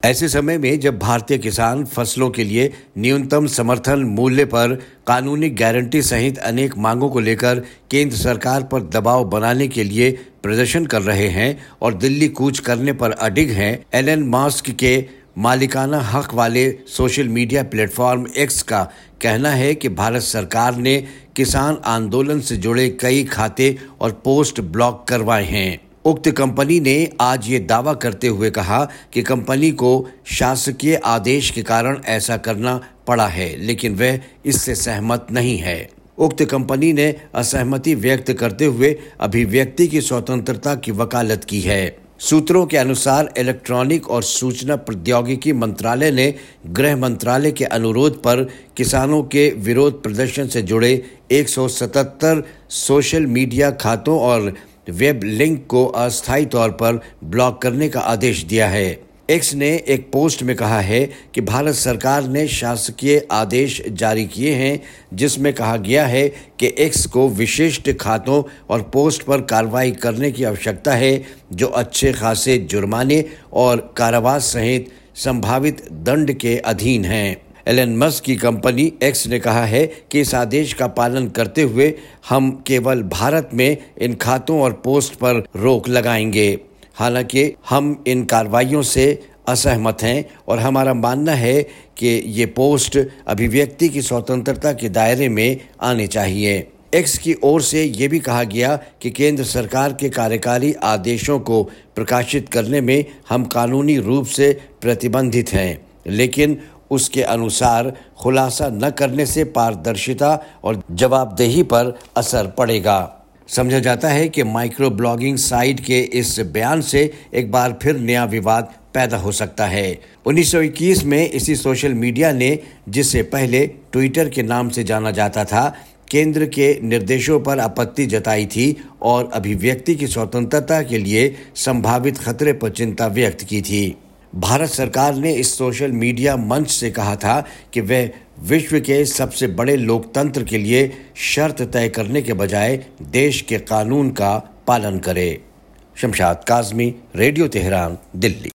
ऐसे समय में जब भारतीय किसान फसलों के लिए न्यूनतम समर्थन मूल्य पर कानूनी गारंटी सहित अनेक मांगों को लेकर केंद्र सरकार पर दबाव बनाने के लिए प्रदर्शन कर रहे हैं और दिल्ली कूच करने पर अडिग हैं, एलन मस्क के मालिकाना हक वाले सोशल मीडिया प्लेटफॉर्म एक्स का कहना है कि भारत सरकार ने किसान आंदोलन से जुड़े कई खाते और पोस्ट ब्लॉक करवाए हैं। उक्त कंपनी ने आज ये दावा करते हुए कहा कि कंपनी को शासकीय आदेश के कारण ऐसा करना पड़ा है, लेकिन वह इससे सहमत नहीं है। उक्त कंपनी ने असहमति व्यक्त करते हुए अभिव्यक्ति की स्वतंत्रता की वकालत की है। सूत्रों के अनुसार इलेक्ट्रॉनिक और सूचना प्रौद्योगिकी मंत्रालय ने गृह मंत्रालय के अनुरोध पर किसानों के विरोध प्रदर्शन से जुड़े 177 सोशल मीडिया खातों और वेब लिंक को अस्थायी तौर पर ब्लॉक करने का आदेश दिया है। एक्स ने एक पोस्ट में कहा है कि भारत सरकार ने शासकीय आदेश जारी किए हैं जिसमें कहा गया है कि एक्स को विशिष्ट खातों और पोस्ट पर कार्रवाई करने की आवश्यकता है जो अच्छे खासे जुर्माने और कारावास सहित संभावित दंड के अधीन हैं। एलन मस्क की कंपनी एक्स ने कहा है कि इस आदेश का पालन करते हुए हम केवल भारत में इन खातों और पोस्ट पर रोक लगाएंगे। हालांकि हम इन कार्रवाइयों से असहमत हैं और हमारा मानना है कि ये पोस्ट अभिव्यक्ति की स्वतंत्रता के दायरे में आने चाहिए। एक्स की ओर से ये भी कहा गया कि केंद्र सरकार के कार्यकारी आदेशों को प्रकाशित करने में हम कानूनी रूप से प्रतिबंधित हैं, लेकिन उसके अनुसार खुलासा न करने से पारदर्शिता और जवाबदेही पर असर पड़ेगा। समझा जाता है कि माइक्रो ब्लॉगिंग साइट के इस बयान से एक बार फिर नया विवाद पैदा हो सकता है। 1921 में इसी सोशल मीडिया ने, जिसे पहले ट्विटर के नाम से जाना जाता था, केंद्र के निर्देशों पर आपत्ति जताई थी और अभिव्यक्ति की स्वतंत्रता के लिए संभावित खतरे पर चिंता व्यक्त की थी। भारत सरकार ने इस सोशल मीडिया मंच से कहा था कि वह विश्व के सबसे बड़े लोकतंत्र के लिए शर्त तय करने के बजाय देश के कानून का पालन करे। Shamshad Kazmi, radio Tehran, Delhi.